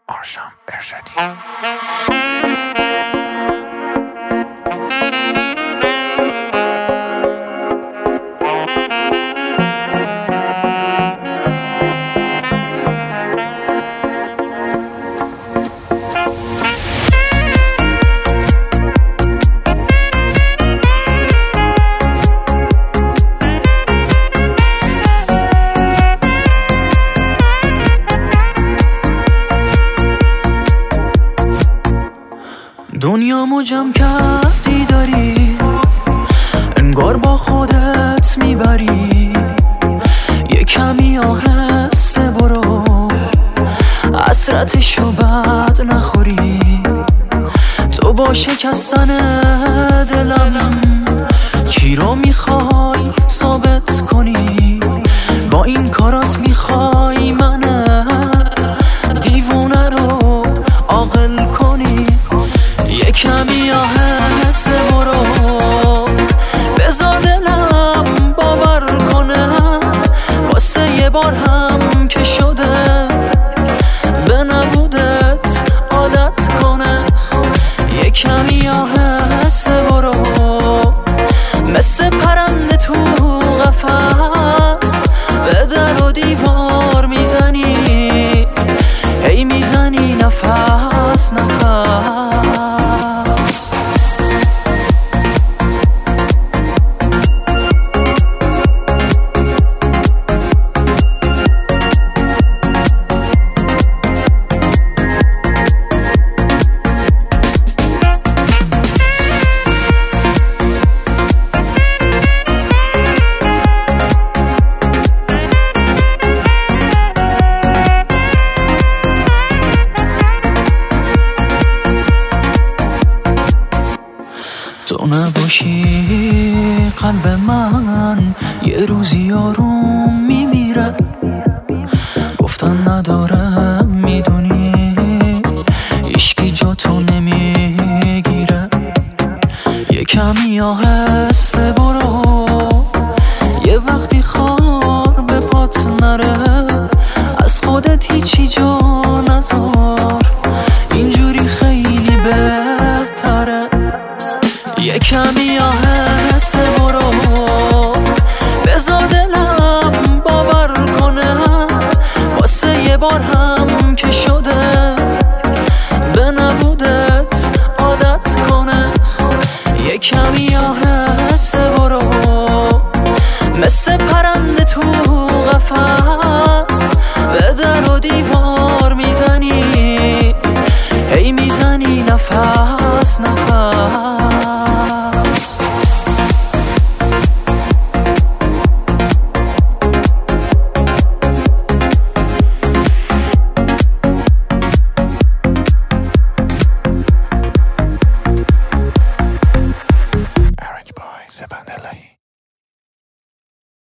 آرشام ارشدی. دنیامو جمع کردی داری، انگار با خودت میبری. یه کمی آهسته برو، حسرتشو بد نخوری. تو با شکستن دلم چی رو میخوای ثابت کنی؟ با این کارات میخوای من دیوونه رو عاقل کنی؟ یه کمی آهسته برو، بذار دلم باور کنه. واسه یه بار هم که شده به نبودت عادت کنه. یه کمی آهسته برو، مثل پرنده تو قفس به در و دیوار میزنی، هی میزنی نفس نفس. تو نباشی قلب من یه روزی آروم میمیره. گفتن نداره میدونی، هیچکی جا تو نمیگیره. یه کمی آهسته برو، یه وقتی خار به پات نره. از خودت هیچی جا نذار،